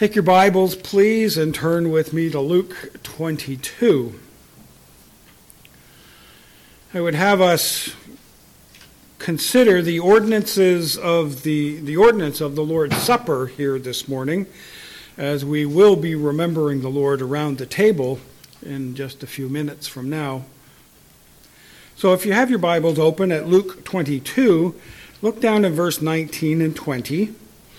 Take your Bibles, please, and turn with me to Luke 22. I would have us consider the ordinances of the ordinance of the Lord's Supper here this morning, as we will be remembering the Lord around the table in just a few minutes from now. So if you have your Bibles open at Luke 22, look down at verse 19 and 20.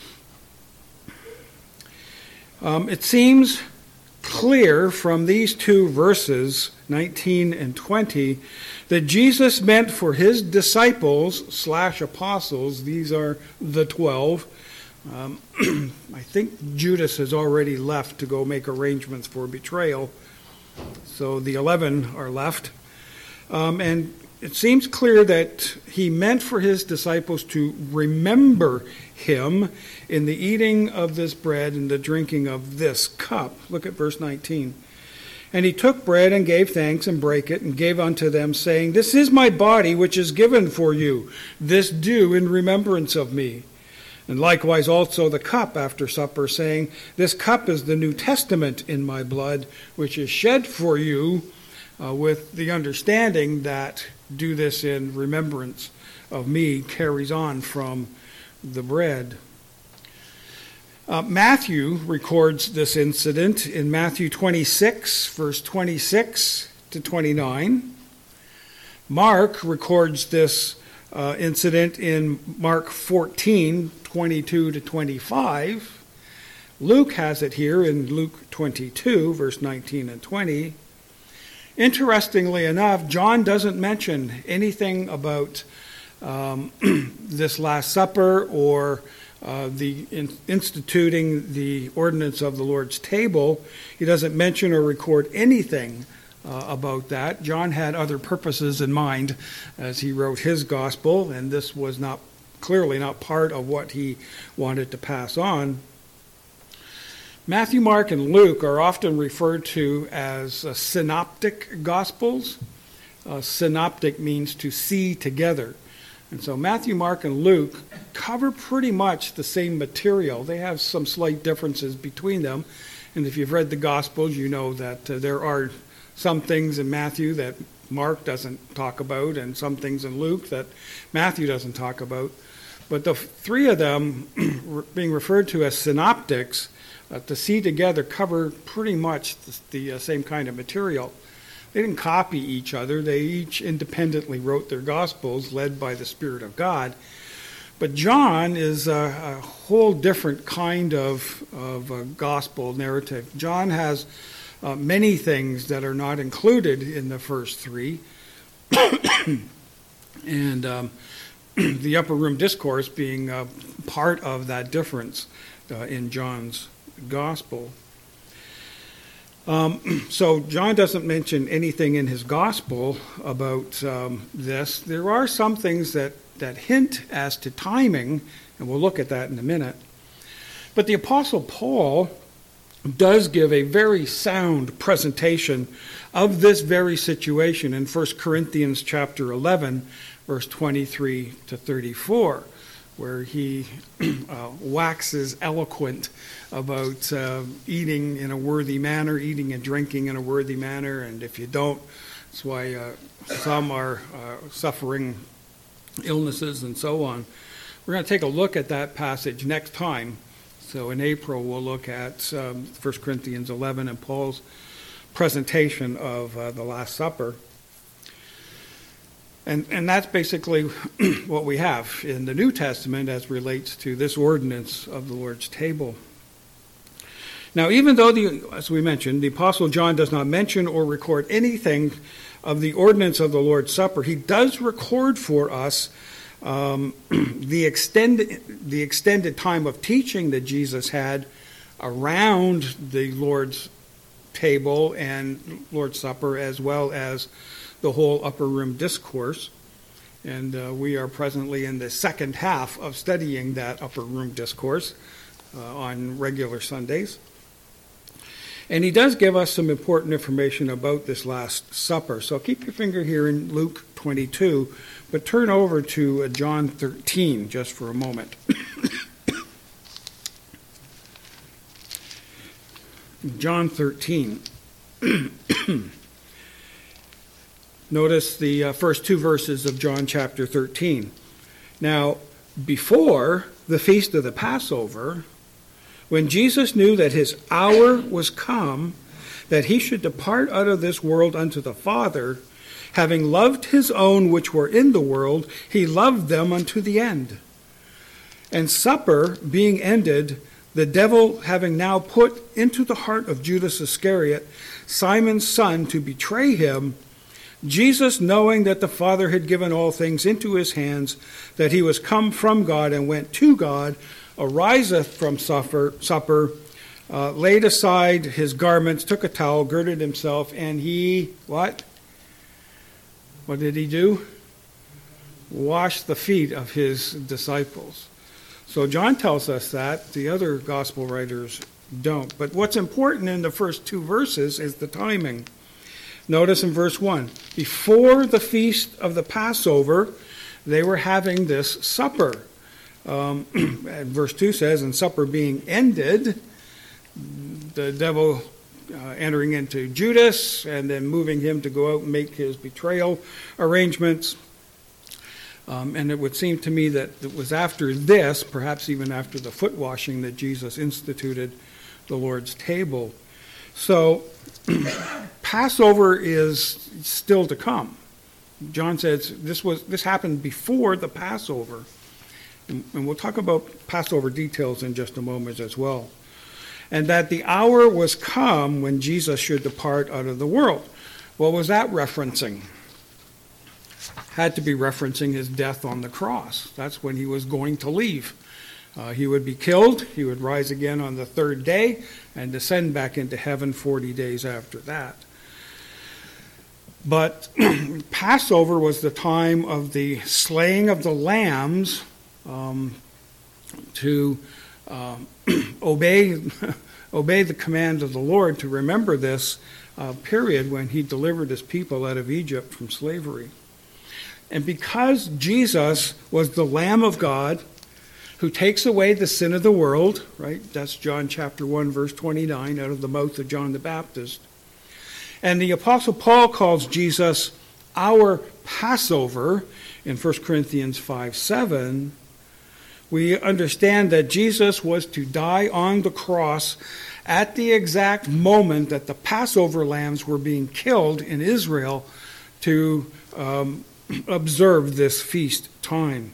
It seems clear from these two verses, 19 and 20, that Jesus meant for his disciples / apostles, these are the 12. I think Judas has already left to go make arrangements for betrayal, so the 11 are left. And it seems clear that he meant for his disciples to remember him in the eating of this bread and the drinking of this cup. Look at verse 19. And he took bread and gave thanks and brake it and gave unto them, saying, This is my body which is given for you. This do in remembrance of me. And likewise also the cup after supper, saying, This cup is the New Testament in my blood, which is shed for you, with the understanding that do this in remembrance of me carries on from the bread. Matthew records this incident in Matthew 26, verse 26 to 29. Mark records this incident in Mark 14, 22 to 25. Luke has it here in Luke 22, verse 19 and 20. Interestingly enough, John doesn't mention anything about this Last Supper or the instituting the ordinance of the Lord's table. He doesn't mention or record anything about that. John had other purposes in mind as he wrote his gospel, and this was clearly not part of what he wanted to pass on. Matthew, Mark, and Luke are often referred to as synoptic gospels. Synoptic means to see together. And so Matthew, Mark, and Luke cover pretty much the same material. They have some slight differences between them. And if you've read the Gospels, you know that there are some things in Matthew that Mark doesn't talk about, and some things in Luke that Matthew doesn't talk about. But the three of them, being referred to as synoptics, to see together, cover pretty much the same kind of material. They didn't copy each other. They each independently wrote their Gospels, led by the Spirit of God. But John is a whole different kind of gospel narrative. John has many things that are not included in the first three. And the Upper Room Discourse being part of that difference in John's gospel. So John doesn't mention anything in his gospel about this. There are some things that hint as to timing, and we'll look at that in a minute. But the Apostle Paul does give a very sound presentation of this very situation in 1 Corinthians chapter 11, verse 23 to 34. Where he waxes eloquent about eating in a worthy manner, eating and drinking in a worthy manner, and if you don't, that's why some are suffering illnesses and so on. We're going to take a look at that passage next time. So in April, we'll look at 1 Corinthians 11 and Paul's presentation of the Last Supper. And that's basically what we have in the New Testament as relates to this ordinance of the Lord's table. Now, even though, as we mentioned, the Apostle John does not mention or record anything of the ordinance of the Lord's Supper, he does record for us the extended time of teaching that Jesus had around the Lord's table and Lord's Supper, as well as the whole Upper Room Discourse. And we are presently in the second half of studying that Upper Room Discourse on regular Sundays. And he does give us some important information about this Last Supper. So keep your finger here in Luke 22, but turn over to John 13 just for a moment. John 13. Notice the first two verses of John chapter 13. Now, before the feast of the Passover, when Jesus knew that his hour was come, that he should depart out of this world unto the Father, having loved his own which were in the world, he loved them unto the end. And supper being ended, the devil having now put into the heart of Judas Iscariot, Simon's son, to betray him, Jesus, knowing that the Father had given all things into his hands, that he was come from God and went to God, ariseth from supper, laid aside his garments, took a towel, girded himself, and he, what? What did he do? Washed the feet of his disciples. So John tells us that. The other gospel writers don't. But what's important in the first two verses is the timing. Notice in verse 1, before the feast of the Passover, they were having this supper. And verse 2 says, and supper being ended, the devil entering into Judas and then moving him to go out and make his betrayal arrangements. And it would seem to me that it was after this, perhaps even after the foot washing, that Jesus instituted the Lord's table. So Passover is still to come. John says this happened before the Passover. And we'll talk about Passover details in just a moment as well. And that the hour was come when Jesus should depart out of the world. What was that referencing? Had to be referencing his death on the cross. That's when he was going to leave. He would be killed, he would rise again on the third day, and descend back into heaven 40 days after that. But Passover was the time of the slaying of the lambs to obey the command of the Lord, to remember this period when he delivered his people out of Egypt from slavery. And because Jesus was the Lamb of God who takes away the sin of the world, right? That's John chapter 1, verse 29, out of the mouth of John the Baptist. And the Apostle Paul calls Jesus our Passover in 1 Corinthians 5:7. We understand that Jesus was to die on the cross at the exact moment that the Passover lambs were being killed in Israel to observe this feast time.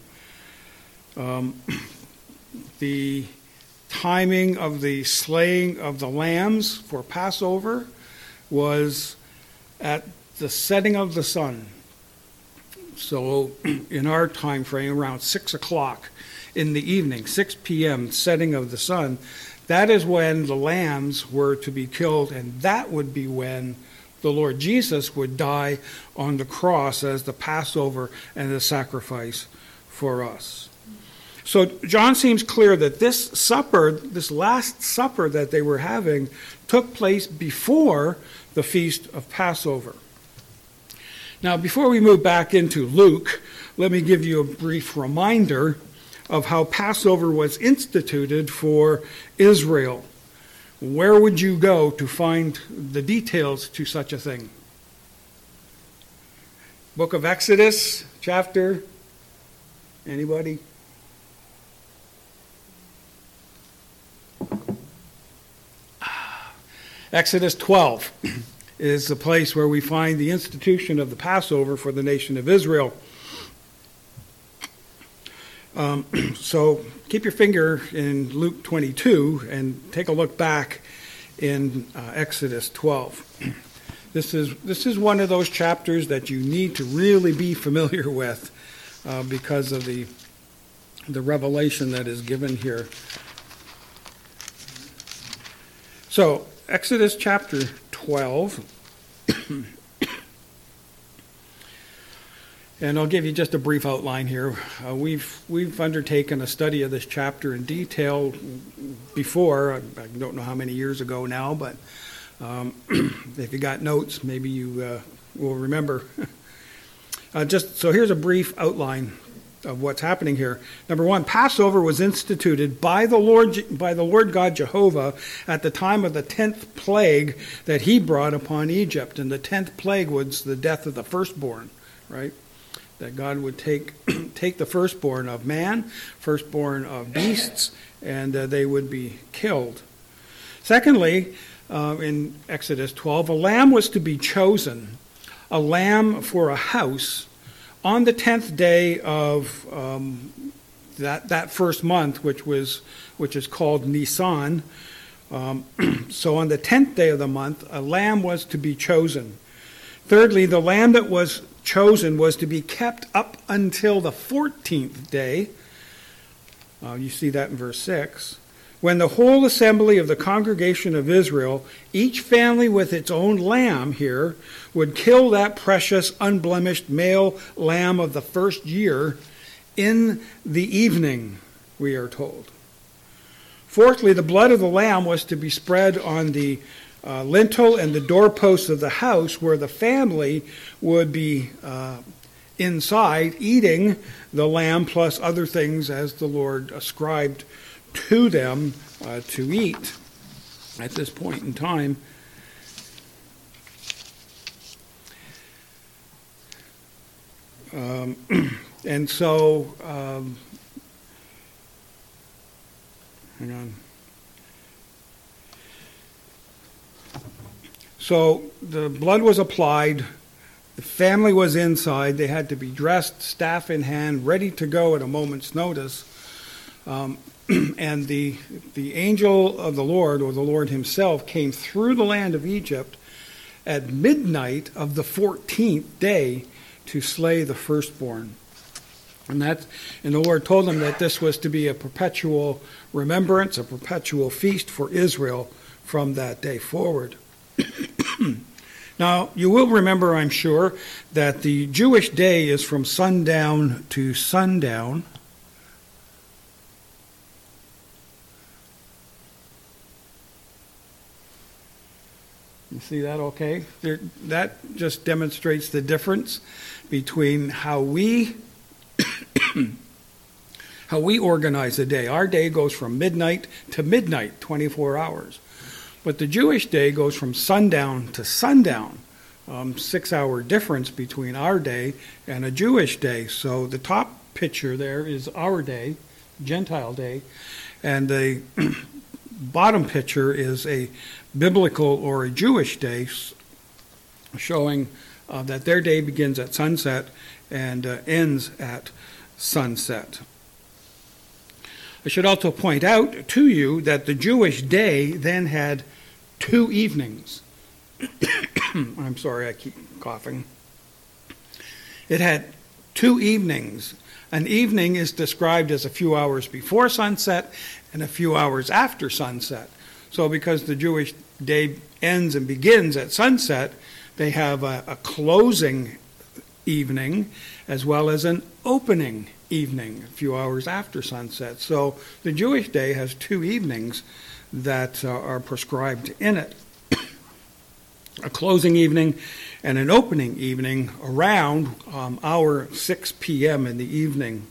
The timing of the slaying of the lambs for Passover was at the setting of the sun. So in our time frame, around 6 o'clock in the evening, 6 p.m., setting of the sun, that is when the lambs were to be killed, and that would be when the Lord Jesus would die on the cross as the Passover and the sacrifice for us. So John seems clear that this supper, this last supper that they were having, took place before the feast of Passover. Now, before we move back into Luke, let me give you a brief reminder of how Passover was instituted for Israel. Where would you go to find the details to such a thing? Book of Exodus, chapter, anybody? Exodus 12 is the place where we find the institution of the Passover for the nation of Israel. So keep your finger in Luke 22 and take a look back in Exodus 12. This is one of those chapters that you need to really be familiar with because of the revelation that is given here. So Exodus chapter 12. And I'll give you just a brief outline here. We've undertaken a study of this chapter in detail before. I don't know how many years ago now, but if you got notes, maybe you will remember. So here's a brief outline. of what's happening here. Number one, Passover was instituted by the Lord God Jehovah at the time of the 10th plague that he brought upon Egypt. And the 10th plague was the death of the firstborn, right? That God would take the firstborn of man, firstborn of beasts, and they would be killed. Secondly, in Exodus 12, a lamb was to be chosen, a lamb for a house, on the 10th day of that first month, which is called Nisan. So on the 10th day of the month, a lamb was to be chosen. Thirdly, the lamb that was chosen was to be kept up until the 14th day. You see that in verse 6. When the whole assembly of the congregation of Israel, each family with its own lamb here, would kill that precious, unblemished male lamb of the first year in the evening, we are told. Fourthly, the blood of the lamb was to be spread on the lintel and the doorposts of the house where the family would be inside eating the lamb plus other things as the Lord ascribed to them to eat at this point in time. And so, hang on. So the blood was applied. The family was inside. They had to be dressed, staff in hand, ready to go at a moment's notice. And the angel of the Lord, or the Lord himself, came through the land of Egypt at midnight of the 14th day to slay the firstborn. And the Lord told them that this was to be a perpetual remembrance, a perpetual feast for Israel from that day forward. Now, you will remember, I'm sure, that the Jewish day is from sundown to sundown. You see that okay? That just demonstrates the difference between how we organize the day. Our day goes from midnight to midnight, 24 hours. But the Jewish day goes from sundown to sundown, 6-hour difference between our day and a Jewish day. So the top picture there is our day, Gentile day, and the bottom picture is a biblical or a Jewish day, showing that their day begins at sunset and ends at sunset. I should also point out to you that the Jewish day then had 2 evenings. I'm sorry, I keep coughing. It had 2 evenings. An evening is described as a few hours before sunset and a few hours after sunset. So because the Jewish day ends and begins at sunset, they have a closing evening as well as an opening evening a few hours after sunset. So the Jewish day has 2 evenings that are prescribed in it. A closing evening and an opening evening around hour 6 p.m. in the evening.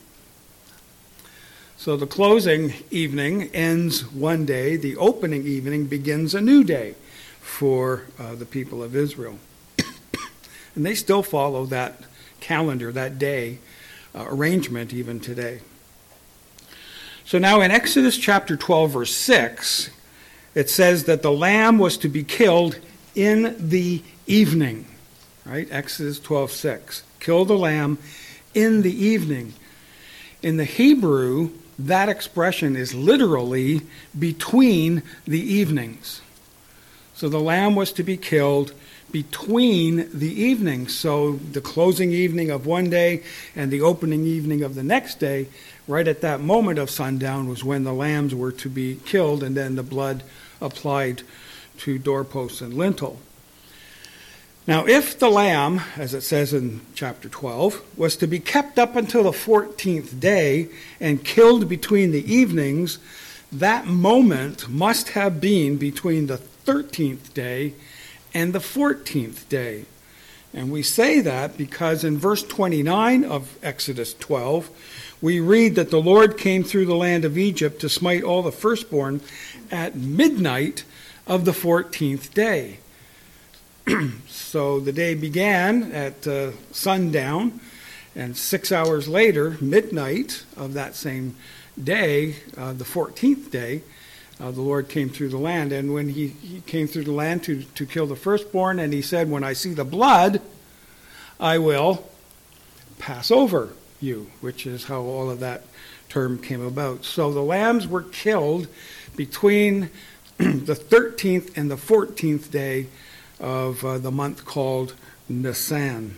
So the closing evening ends one day. The opening evening begins a new day for the people of Israel. And they still follow that calendar, that day arrangement even today. So now in Exodus chapter 12, verse 6, it says that the lamb was to be killed in the evening. Right? Exodus 12:6. Kill the lamb in the evening. In the Hebrew, that expression is literally between the evenings. So the lamb was to be killed between the evenings. So the closing evening of one day and the opening evening of the next day, right at that moment of sundown was when the lambs were to be killed and then the blood applied to doorposts and lintel. Now, if the lamb, as it says in chapter 12, was to be kept up until the 14th day and killed between the evenings, that moment must have been between the 13th day and the 14th day. And we say that because in verse 29 of Exodus 12, we read that the Lord came through the land of Egypt to smite all the firstborn at midnight of the 14th day. So the day began at sundown, and 6 hours later, midnight of that same day, the 14th day, the Lord came through the land. And when he came through the land to kill the firstborn, and he said, when I see the blood, I will pass over you, which is how all of that term came about. So the lambs were killed between the 13th and the 14th day of the month called Nisan.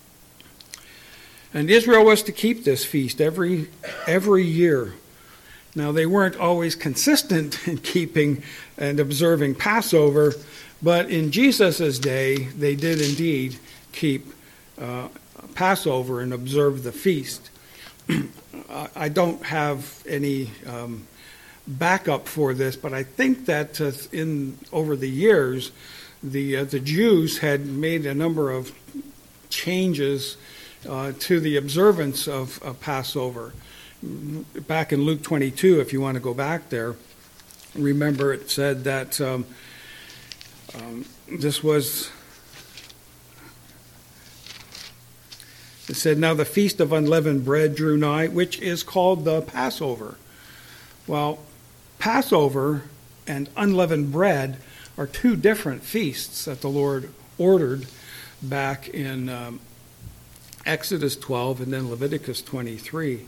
And Israel was to keep this feast every year. Now, they weren't always consistent in keeping and observing Passover, but in Jesus' day, they did indeed keep Passover and observe the feast. I don't have any backup for this, but I think that over the years, the Jews had made a number of changes to the observance of Passover. Back in Luke 22, if you want to go back there, remember it said that it said, now the feast of unleavened bread drew nigh, which is called the Passover. Well, Passover and unleavened bread are two different feasts that the Lord ordered back in Exodus 12 and then Leviticus 23.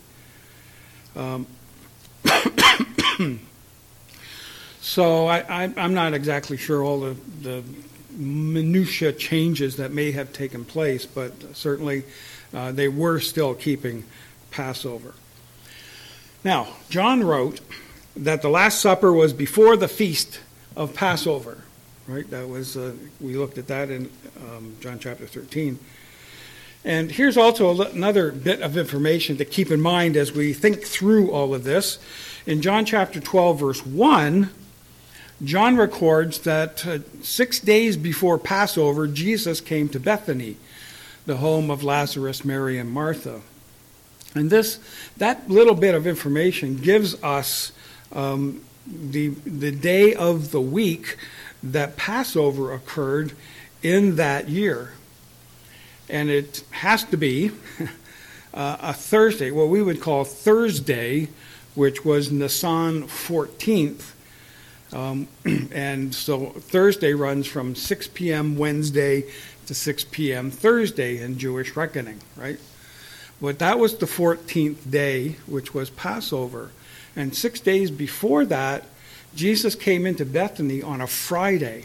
So I'm not exactly sure all the minutiae changes that may have taken place, but certainly they were still keeping Passover. Now, John wrote that the Last Supper was before the feast of Passover, right? That was we looked at that in John chapter 13. And here's also another bit of information to keep in mind as we think through all of this. In John chapter 12, verse 1, John records that 6 days before Passover, Jesus came to Bethany, the home of Lazarus, Mary, and Martha. And that little bit of information gives us the day of the week that Passover occurred in that year. And it has to be a Thursday, what we would call Thursday, which was Nisan 14th. And so Thursday runs from 6 p.m. Wednesday to 6 p.m. Thursday in Jewish reckoning, right? But that was the 14th day, which was Passover. And 6 days before that, Jesus came into Bethany on a Friday.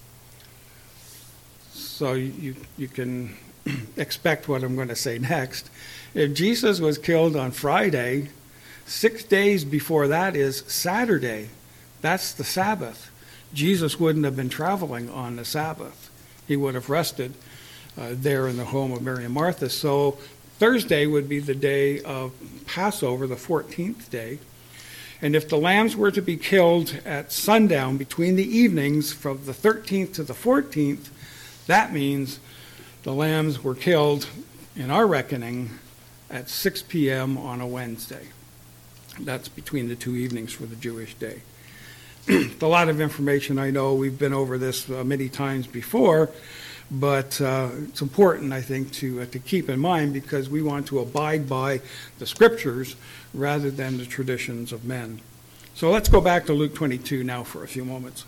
So you can expect what I'm going to say next. If Jesus was killed on Friday, 6 days before that is Saturday. That's the Sabbath. Jesus wouldn't have been traveling on the Sabbath. He would have rested there in the home of Mary and Martha. So Thursday would be the day of Passover, the 14th day. And if the lambs were to be killed at sundown between the evenings from the 13th to the 14th, that means the lambs were killed, in our reckoning, at 6 p.m. on a Wednesday. That's between the two evenings for the Jewish day. A lot of information, I know. We've been over this many times before, but it's important, I think, to keep in mind because we want to abide by the Scriptures rather than the traditions of men. So let's go back to Luke 22 now for a few moments.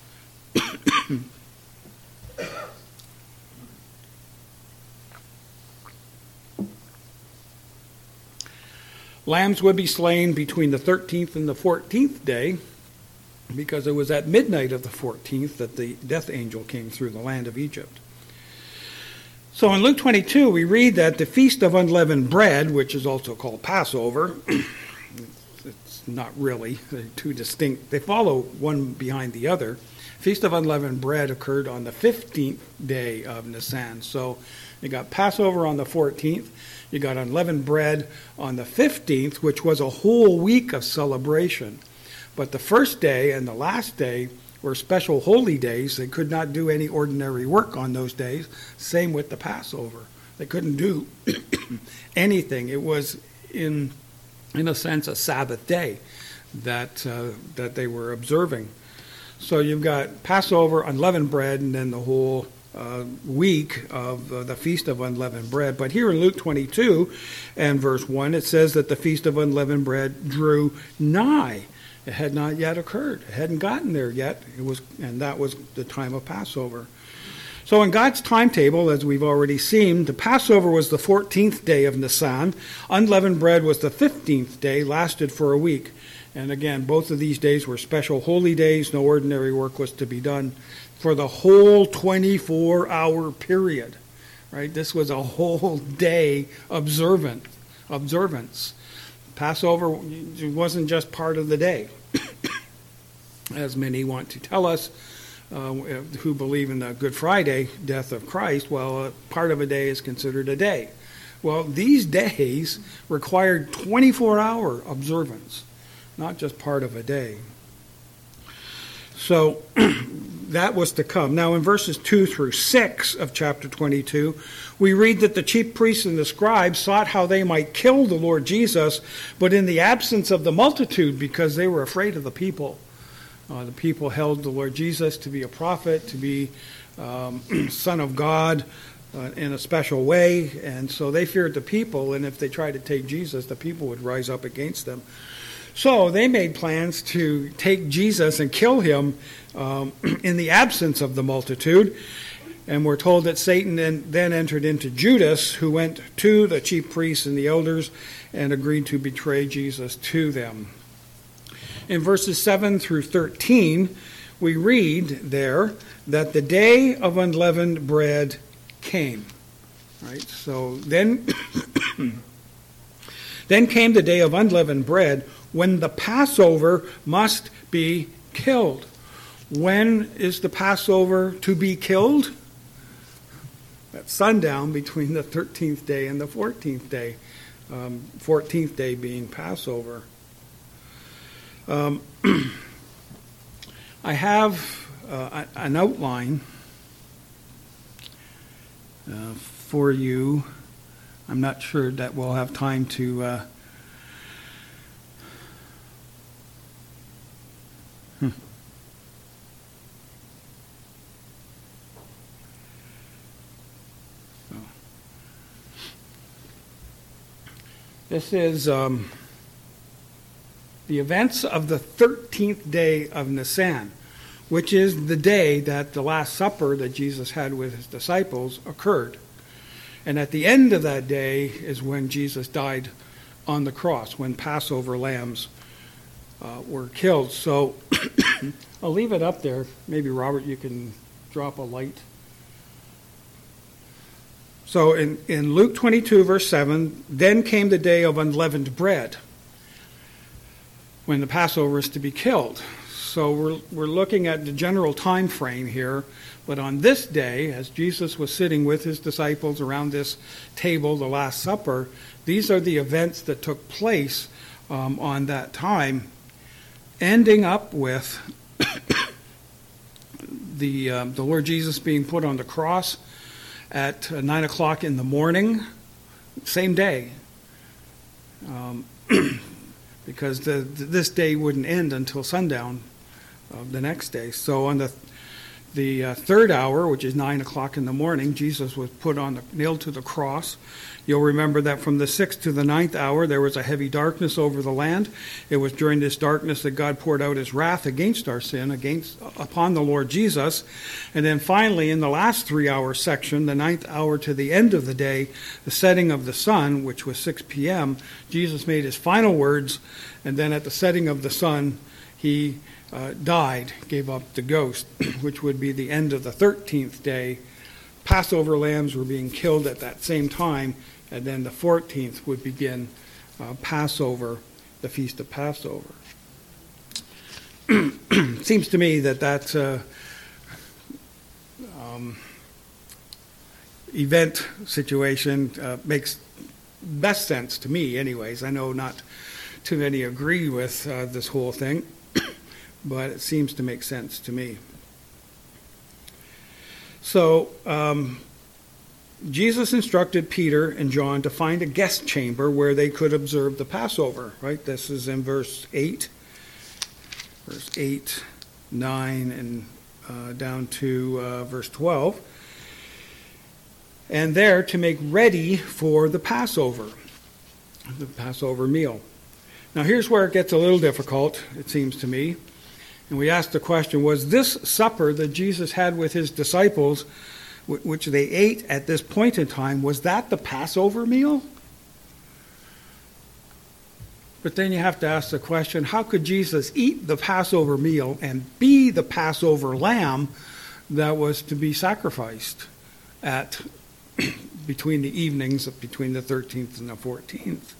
Lambs would be slain between the 13th and the 14th day, because it was at midnight of the 14th that the death angel came through the land of Egypt. So in Luke 22, we read that the Feast of Unleavened Bread, which is also called Passover, it's not really, they're two distinct, they follow one behind the other. Feast of Unleavened Bread occurred on the 15th day of Nisan. So you got Passover on the 14th, you got unleavened bread on the 15th, which was a whole week of celebration. But the first day and the last day were special holy days. They could not do any ordinary work on those days. Same with the Passover. They couldn't do anything. It was, in a sense, a Sabbath day that they were observing. So you've got Passover, unleavened bread, and then the whole week of the Feast of Unleavened Bread. But here in Luke 22 and verse 1, it says that the Feast of Unleavened Bread drew nigh. It had not yet occurred. It hadn't gotten there yet. And that was the time of Passover. So in God's timetable, as we've already seen, the Passover was the 14th day of Nisan. Unleavened bread was the 15th day, lasted for a week. And again, both of these days were special holy days. No ordinary work was to be done for the whole 24-hour period. Right? This was a whole day observance. Passover wasn't just part of the day, as many want to tell us. Who believe in the Good Friday death of Christ, well, part of a day is considered a day. Well, these days required 24-hour observance, not just part of a day. So that was to come. Now in verses 2 through 6 of chapter 22, we read that the chief priests and the scribes sought how they might kill the Lord Jesus, but in the absence of the multitude, because they were afraid of the people. The people held the Lord Jesus to be a prophet, to be Son of God in a special way, and so they feared the people, and if they tried to take Jesus, the people would rise up against them. So they made plans to take Jesus and kill him in the absence of the multitude, and we're told that Satan then entered into Judas, who went to the chief priests and the elders and agreed to betray Jesus to them. In verses 7 through 13, we read there that the day of unleavened bread came. Right? So then came the day of unleavened bread, when the Passover must be killed. When is the Passover to be killed? At sundown between the 13th day and the 14th day. 14th day being Passover. I have an outline for you. I'm not sure that we'll have time to This is the events of the 13th day of Nisan, which is the day that the Last Supper that Jesus had with his disciples occurred. And at the end of that day is when Jesus died on the cross, when Passover lambs were killed. So I'll leave it up there. Maybe, Robert, you can drop a light. So in Luke 22, verse 7, then came the day of unleavened bread, when the Passover is to be killed. So we're looking at the general time frame here. But on this day, as Jesus was sitting with his disciples around this table, the Last Supper, these are the events that took place on that time, ending up with the Lord Jesus being put on the cross at 9 o'clock in the morning, same day, because this day wouldn't end until sundown the next day. So on the third hour, which is 9 o'clock in the morning, Jesus was nailed to the cross. You'll remember that from the 6th to the 9th hour, there was a heavy darkness over the land. It was during this darkness that God poured out his wrath against our sin, upon the Lord Jesus. And then finally, in the last 3-hour section, the 9th hour to the end of the day, the setting of the sun, which was 6 p.m., Jesus made his final words, and then at the setting of the sun, he died, gave up the ghost, which would be the end of the 13th day. Passover lambs were being killed at that same time, and then the 14th would begin Passover, the Feast of Passover. Seems to me that event situation makes best sense to me anyways. I know not too many agree with this whole thing. but it seems to make sense to me. So, Jesus instructed Peter and John to find a guest chamber where they could observe the Passover, right? This is in verse 8, 9, and down to verse 12. And there to make ready for the Passover meal. Now here's where it gets a little difficult, it seems to me. And we ask the question, was this supper that Jesus had with his disciples, which they ate at this point in time, was that the Passover meal? But then you have to ask the question, how could Jesus eat the Passover meal and be the Passover lamb that was to be sacrificed at between the evenings of between the 13th and the 14th?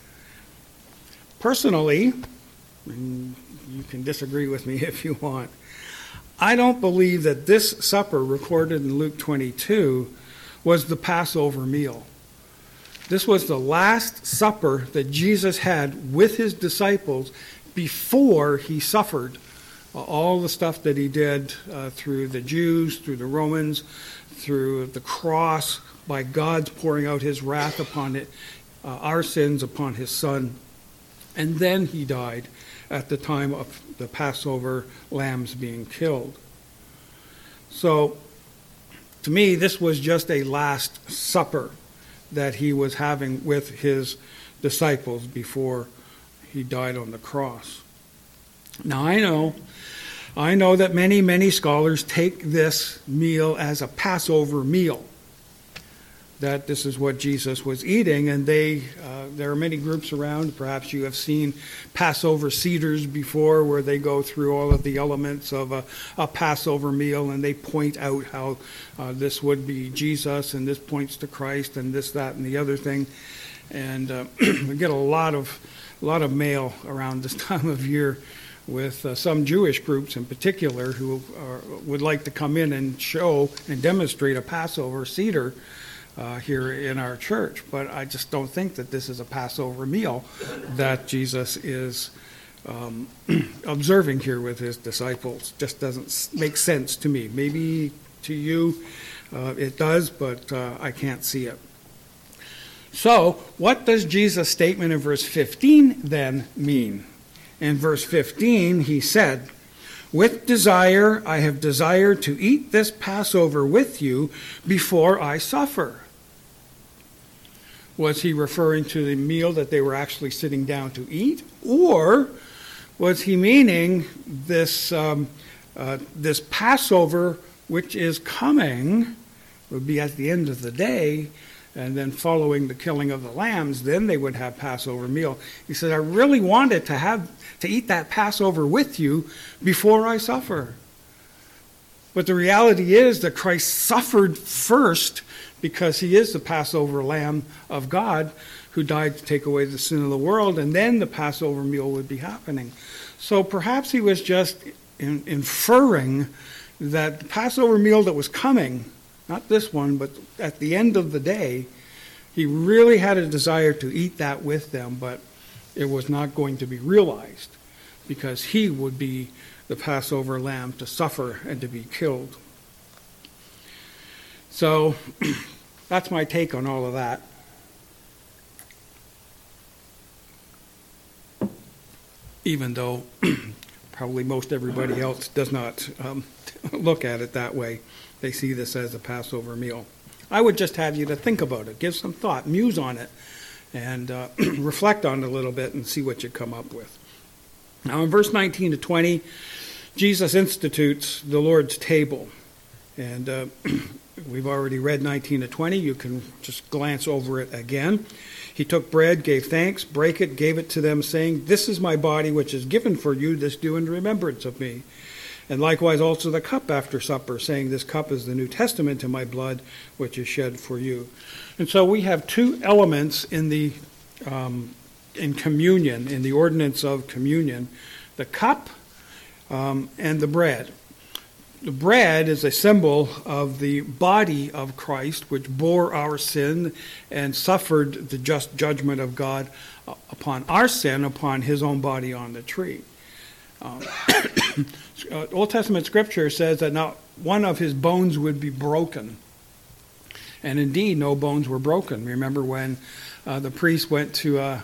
Personally, and you can disagree with me if you want, I don't believe that this supper recorded in Luke 22 was the Passover meal. This was the last supper that Jesus had with his disciples before he suffered all the stuff that he did through the Jews, through the Romans, through the cross, by God's pouring out his wrath upon it, our sins upon his Son. And then he died at the time of the Passover lambs being killed. So, to me, this was just a last supper that he was having with his disciples before he died on the cross. Now, I know that many scholars take this meal as a Passover meal, that this is what Jesus was eating, and there are many groups around. Perhaps you have seen Passover Seders before, where they go through all of the elements of a Passover meal, and they point out how this would be Jesus, and this points to Christ, and this, that, and the other thing. And we get a lot of mail around this time of year with some Jewish groups in particular who would like to come in and show and demonstrate a Passover Seder here in our church. But I just don't think that this is a Passover meal that Jesus is observing here with his disciples. Just doesn't make sense to me. Maybe to you it does, but I can't see it. So, what does Jesus' statement in verse 15 then mean? In verse 15, he said, "With desire I have desired to eat this Passover with you before I suffer." Was he referring to the meal that they were actually sitting down to eat? Or was he meaning this Passover which is coming, would be at the end of the day, and then following the killing of the lambs, then they would have Passover meal. He said, I really wanted to eat that Passover with you before I suffer. But the reality is that Christ suffered first because he is the Passover Lamb of God who died to take away the sin of the world, and then the Passover meal would be happening. So perhaps he was just inferring that the Passover meal that was coming, not this one, but at the end of the day, he really had a desire to eat that with them, but it was not going to be realized because he would be the Passover lamb to suffer and to be killed. So that's my take on all of that. Even though probably most everybody else does not look at it that way. They see this as a Passover meal. I would just have you to think about it, give some thought, muse on it, and reflect on it a little bit and see what you come up with. Now in verse 19 to 20, Jesus institutes the Lord's table. And we've already read 19 to 20. You can just glance over it again. He took bread, gave thanks, brake it, gave it to them, saying, "This is my body, which is given for you. This do in remembrance of me." And likewise also the cup after supper, saying, "This cup is the New Testament in my blood, which is shed for you." And so we have two elements in the in communion, in the ordinance of communion: the cup and the bread. The bread is a symbol of the body of Christ, which bore our sin and suffered the just judgment of God upon our sin, upon his own body on the tree. Old Testament scripture says that not one of his bones would be broken. And indeed, no bones were broken. Remember when the priest went to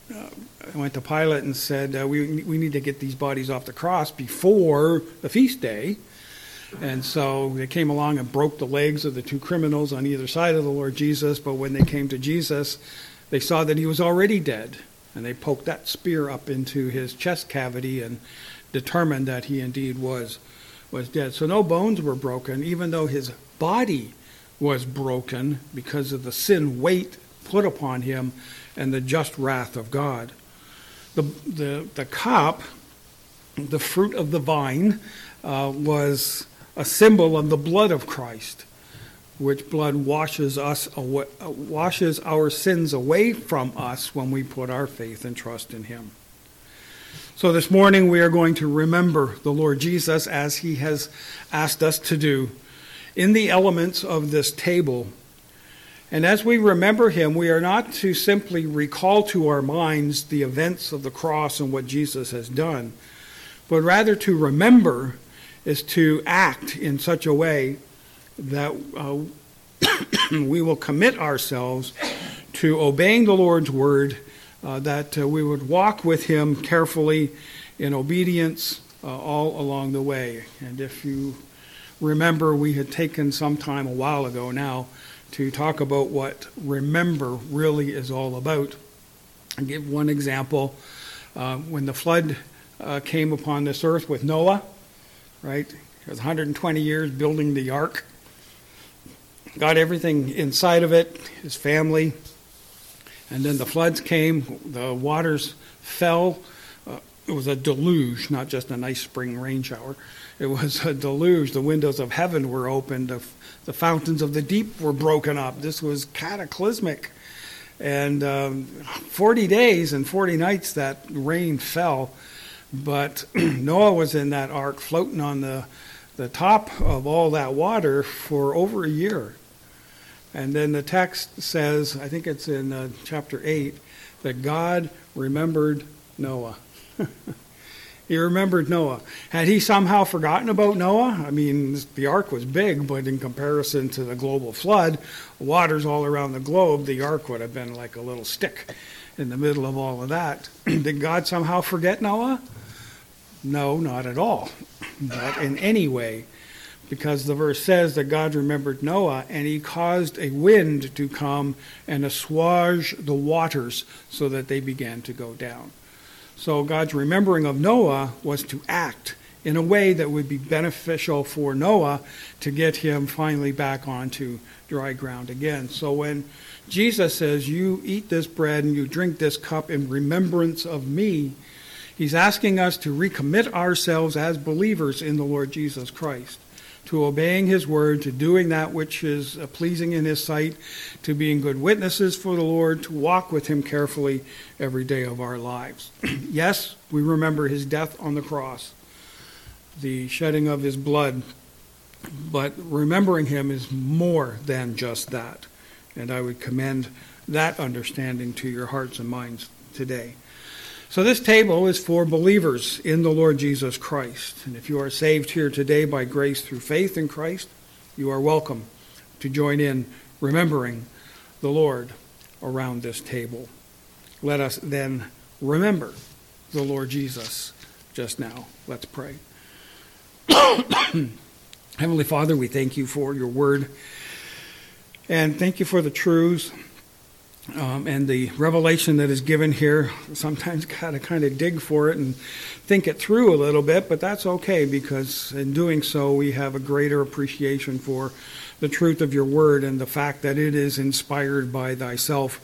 Pilate and said, we need to get these bodies off the cross before the feast day. And so they came along and broke the legs of the two criminals on either side of the Lord Jesus. But when they came to Jesus, they saw that he was already dead. And they poked that spear up into his chest cavity and determined that he indeed was dead. So no bones were broken, even though his body was broken because of the sin weight put upon him and the just wrath of God. The cup, the fruit of the vine, was a symbol of the blood of Christ, which blood washes our sins away from us when we put our faith and trust in him. So this morning we are going to remember the Lord Jesus as he has asked us to do in the elements of this table. And as we remember him, we are not to simply recall to our minds the events of the cross and what Jesus has done, but rather to remember is to act in such a way that we will commit ourselves to obeying the Lord's word, that we would walk with him carefully in obedience all along the way. And if you remember, we had taken some time a while ago now to talk about what remember really is all about. I'll give one example. When the flood came upon this earth with Noah, right? He was 120 years building the ark. Got everything inside of it, his family. And then the floods came, the waters fell. It was a deluge, not just a nice spring rain shower. It was a deluge. The windows of heaven were opened. The fountains of the deep were broken up. This was cataclysmic. And 40 days and 40 nights that rain fell. But Noah was in that ark floating on the top of all that water for over a year. And then the text says, I think it's in chapter 8, that God remembered Noah. He remembered Noah. Had he somehow forgotten about Noah? I mean, the ark was big, but in comparison to the global flood, waters all around the globe, the ark would have been like a little stick in the middle of all of that. Did God somehow forget Noah? No, not at all. Not in any way. Because the verse says that God remembered Noah, and he caused a wind to come and assuage the waters so that they began to go down. So God's remembering of Noah was to act in a way that would be beneficial for Noah to get him finally back onto dry ground again. So when Jesus says, you eat this bread and you drink this cup in remembrance of me, he's asking us to recommit ourselves as believers in the Lord Jesus Christ, to obeying his word, to doing that which is pleasing in his sight, to being good witnesses for the Lord, to walk with him carefully every day of our lives. Yes, we remember his death on the cross, the shedding of his blood, but remembering him is more than just that. And I would commend that understanding to your hearts and minds today. So this table is for believers in the Lord Jesus Christ. And if you are saved here today by grace through faith in Christ, you are welcome to join in remembering the Lord around this table. Let us then remember the Lord Jesus just now. Let's pray. Heavenly Father, we thank you for your word. And thank you for the truths and the revelation that is given here. Sometimes got to kind of dig for it and think it through a little bit, but that's okay, because in doing so we have a greater appreciation for the truth of your word and the fact that it is inspired by thyself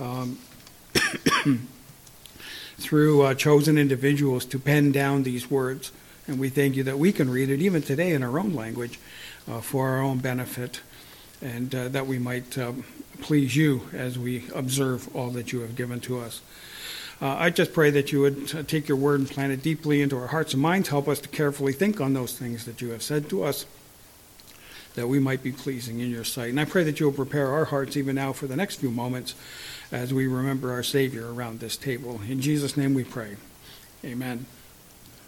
through chosen individuals to pen down these words. And we thank you that we can read it even today in our own language for our own benefit, and that we might please you as we observe all that you have given to us. I just pray that you would take your word and plant it deeply into our hearts and minds. Help us to carefully think on those things that you have said to us, that we might be pleasing in your sight. And I pray that you will prepare our hearts even now for the next few moments as we remember our Savior around this table. In Jesus' name we pray. Amen.